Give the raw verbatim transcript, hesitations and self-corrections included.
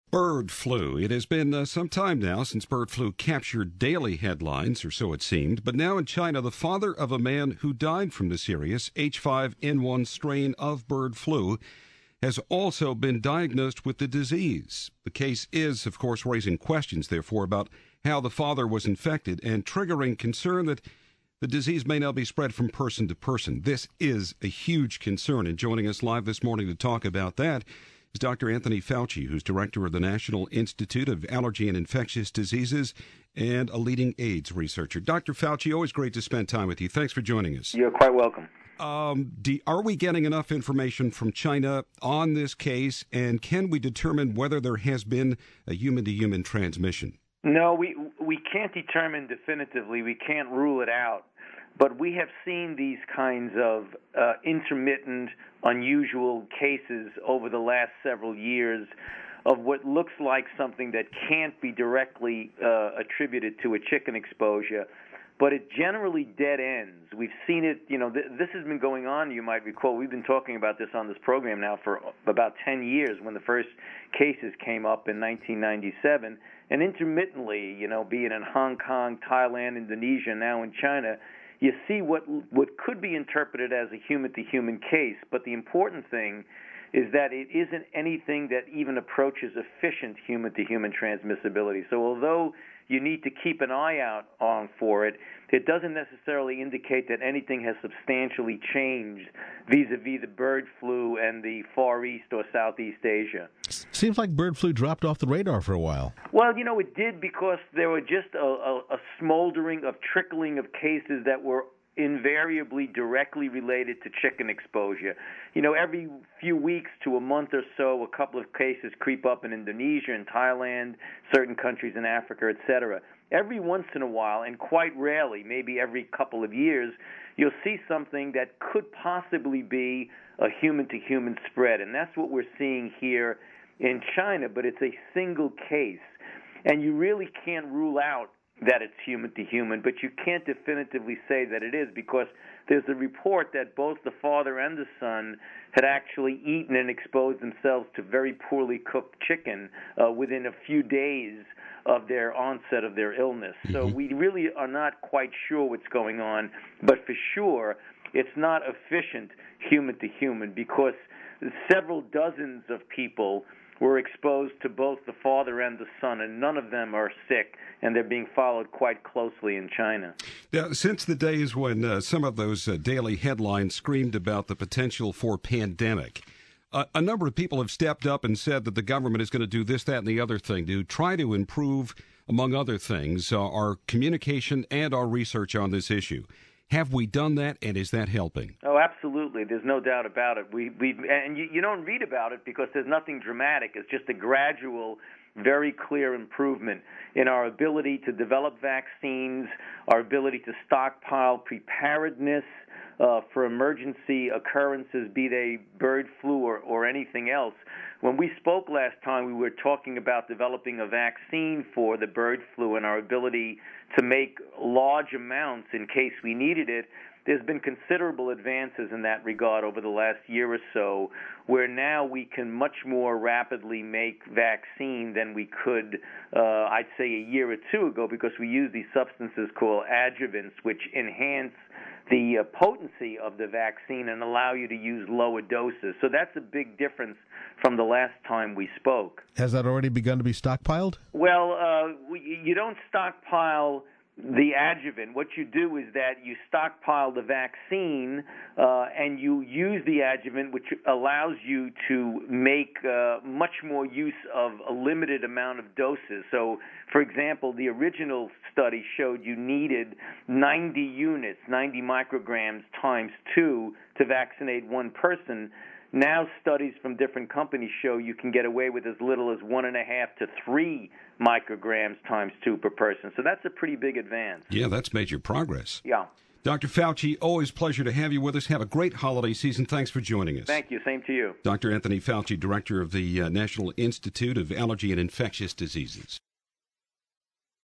Bird flu. It has been uh, some time now since bird flu captured daily headlines, or so it seemed. But now in China, the father of a man who died from the serious H five N one strain of bird flu has also been diagnosed with the disease. The case is, of course, raising questions, therefore, about how the father was infected and triggering concern that the disease may now be spread from person to person. This is a huge concern, and joining us live this morning to talk about that is Doctor Anthony Fauci, who's director of the National Institute of Allergy and Infectious Diseases and a leading AIDS researcher. Doctor Fauci, always great to spend time with you. Thanks for joining us. You're quite welcome. Um, do, are we getting enough information from China on this case, and can we determine whether there has been a human-to-human transmission? No, we we can't determine definitively. We can't rule it out. But we have seen these kinds of uh, intermittent, unusual cases over the last several years of what looks like something that can't be directly uh, attributed to a chicken exposure, but it generally dead ends. We've seen it, you know, th- this has been going on, you might recall. We've been talking about this on this program now for about ten years when the first cases came up in nineteen ninety-seven. And intermittently, you know, be it in Hong Kong, Thailand, Indonesia, now in China, you see what what could be interpreted as a human-to-human case. But the important thing is that it isn't anything that even approaches efficient human-to-human transmissibility. So although you need to keep an eye out on for it, it doesn't necessarily indicate that anything has substantially changed vis-a-vis the bird flu and the Far East or Southeast Asia. Seems like bird flu dropped off the radar for a while. Well, you know, it did because there were just a, a, a smoldering of trickling of cases that were invariably directly related to chicken exposure. You know, every few weeks to a month or so, a couple of cases creep up in Indonesia and Thailand, certain countries in Africa, et cetera. Every once in a while, and quite rarely, maybe every couple of years, you'll see something that could possibly be a human-to-human spread. And that's what we're seeing here in China, but it's a single case. And you really can't rule out that it's human-to-human, but you can't definitively say that it is because there's a report that both the father and the son had actually eaten and exposed themselves to very poorly cooked chicken uh, within a few days of their onset of their illness. Mm-hmm. So we really are not quite sure what's going on, but for sure it's not efficient human-to-human because several dozens of people were exposed to both the father and the son, and none of them are sick, and they're being followed quite closely in China. Now, since the days when uh, some of those uh, daily headlines screamed about the potential for pandemic, uh, a number of people have stepped up and said that the government is going to do this, that, and the other thing to try to improve, among other things, uh, our communication and our research on this issue. Have we done that, and is that helping? Oh, absolutely. There's no doubt about it. We, we, and you, you don't read about it because there's nothing dramatic. It's just a gradual, very clear improvement in our ability to develop vaccines, our ability to stockpile preparedness uh, for emergency occurrences, be they bird flu or, or anything else. When we spoke last time, we were talking about developing a vaccine for the bird flu and our ability to make large amounts in case we needed it. There's been considerable advances in that regard over the last year or so, where now we can much more rapidly make vaccine than we could, uh, I'd say, a year or two ago, because we use these substances called adjuvants, which enhance the uh, potency of the vaccine and allow you to use lower doses. So that's a big difference from the last time we spoke. Has that already begun to be stockpiled? Well, uh, we, you don't stockpile the adjuvant. What you do is that you stockpile the vaccine uh, and you use the adjuvant, which allows you to make uh, much more use of a limited amount of doses. So, for example, the original study showed you needed ninety units, ninety micrograms times two to vaccinate one person. Now studies from different companies show you can get away with as little as one and a half to three micrograms times two per person. So that's a pretty big advance. Yeah, that's major progress. Yeah. Doctor Fauci, always a pleasure to have you with us. Have a great holiday season. Thanks for joining us. Thank you. Same to you. Doctor Anthony Fauci, director of the uh, National Institute of Allergy and Infectious Diseases.